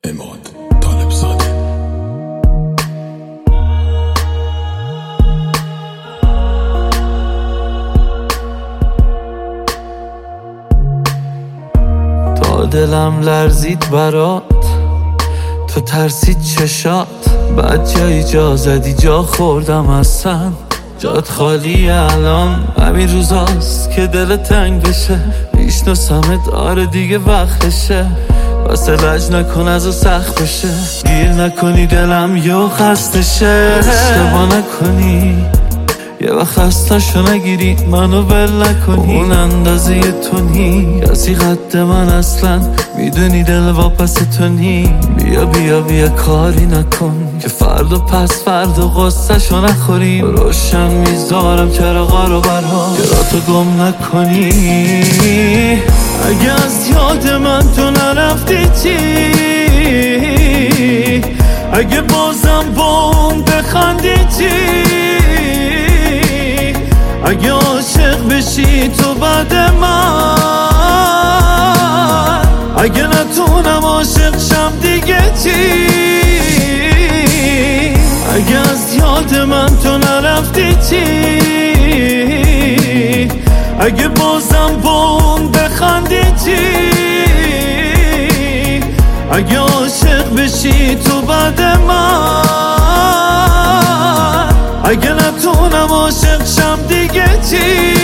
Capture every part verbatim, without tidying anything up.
اماد طالبزاده. تا دلم لرزید برات، تو ترسید چشات، بعد جایی جا زدی جا خوردم اصلا جات خالی. الان همین روزاست که دل تنگ بشه، میشناسمت آره دیگه وقتشه، واسه لج نکن از و سخت بشه، گیر نکنی دلم یه خستشه. اشتباه نکنی یه وقت خستشو نگیری، منو ول نکنی، اون اندازه تو نی کسی قد من اصلا، میدونی دل واپس تو نی. بیا بیا بیا کاری نکن که فردا پس فردا غصه‌شو نخوریم، روشن میذارم چراغا رو برام که را تو گم نکنی. اگه از یاد من تو نرفتی چی، اگه بازم با اون بخندی چی، اگه عاشق بشی تو بعد من، اگه نتونم عاشق شم دیگه چی، اگه از یاد من تو نرفتی چی، اگه بازم با اون بخندی چی، اگه عاشق بشی تو بعد من، اگه نتونم عاشق شم دیگه چی.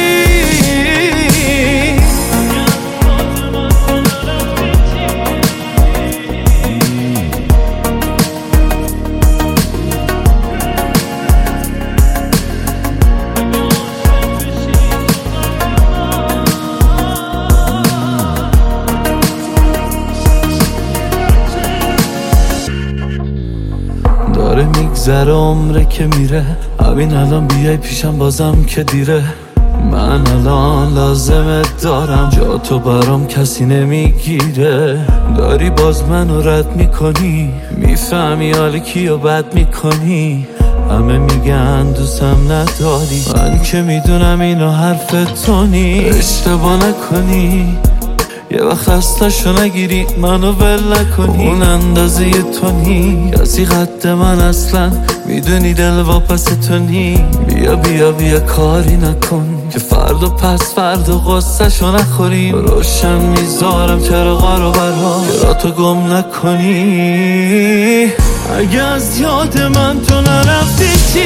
داره میگذره عمره که میره، همین الان بیای پیشم بازم که دیره. من الان لازمت دارم، جا تو برام کسی نمیگیره، داری باز منو رد میکنی، میفهمی حال کیو بد میکنی، همه میگن دوستم نداری، من که میدونم اینو حرف تو نی. اشتباه نکنی یه وقت خستشو نگیری، منو ول نکنی، اون اندازه تو نی کسی قد من اصلا، میدونی دل واپس تو نی. بیا بیا بیا کاری نکن که فردا پس فردا غصه‌شو نخوریم، روشن میذارم چراغا رو برام که را تو گم نکنی. اگه از یاد من تو نرفتی چی،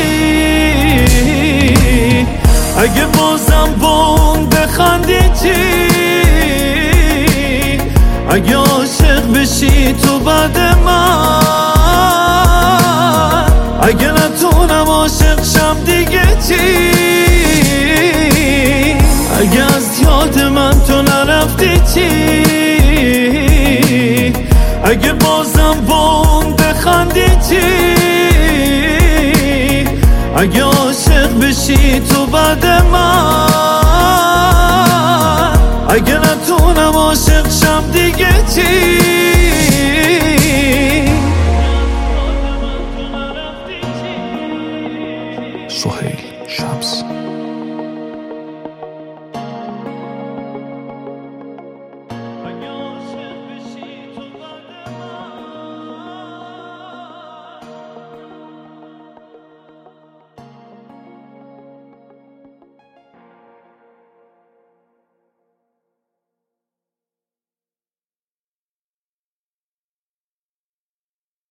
اگه بازم با اون بخندی چی، اگه عاشق بشی تو بعد من، اگه نتونم عاشق شم دیگه چی، اگه از یاد من تو نرفتی چی، اگه بازم با اون بخندی چی، اگه عاشق بشی تو بعد من، اگه نتونم عاشق شم دیگه چی.